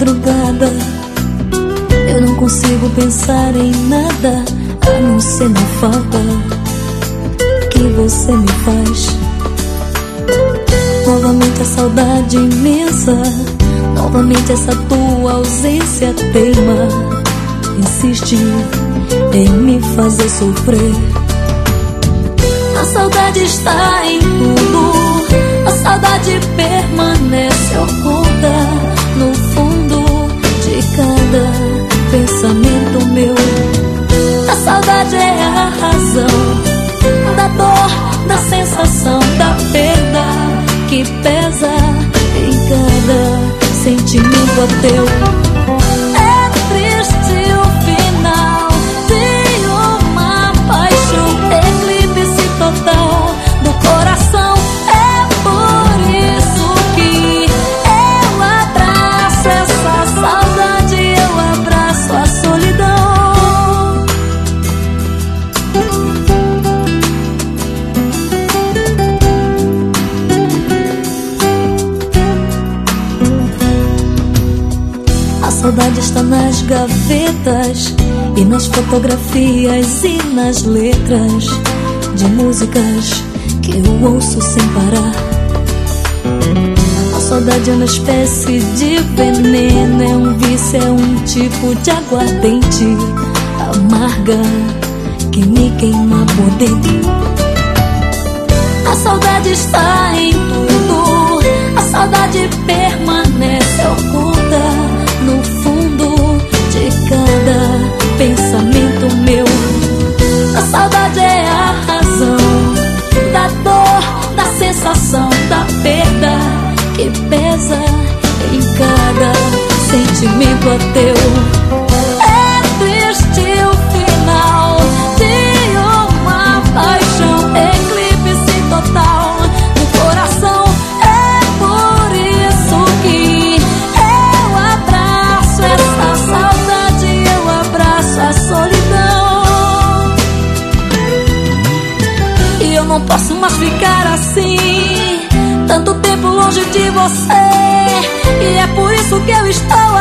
madrugada eu não consigo pensar em nada a não ser na falta que você me faz. Novamente a saudade imensa, novamente essa tua ausência teima, insiste em me fazer sofrer. A saudade está em tudo, a saudade permanece oculta no fundo de cada pensamento meu. A saudade é a razão da dor, da sensação, da perda que pesa em cada sentimento teu. É triste o final de uma paixão, eclipse total do coração. É por isso que eu abraço essa saudade, eu abraço a solidão. A saudade está nas gavetas e nas fotografias e nas letras de músicas que eu ouço sem parar. A saudade é uma espécie de veneno, é um vício, é um tipo de aguardente amarga que me queima por dentro. A saudade está em tudo, a saudade permanece oculta no fundo de cada pensamento meu. A saudade é a razão da dor, da sensação, da perda que pesa em cada sentimento teu. É triste o final de uma paixão, eclipse total do coração. É por isso que eu abraço essa saudade, eu abraço a solidão. E eu não posso mais ficar assim, tanto tempo longe de você. E é por isso que eu estou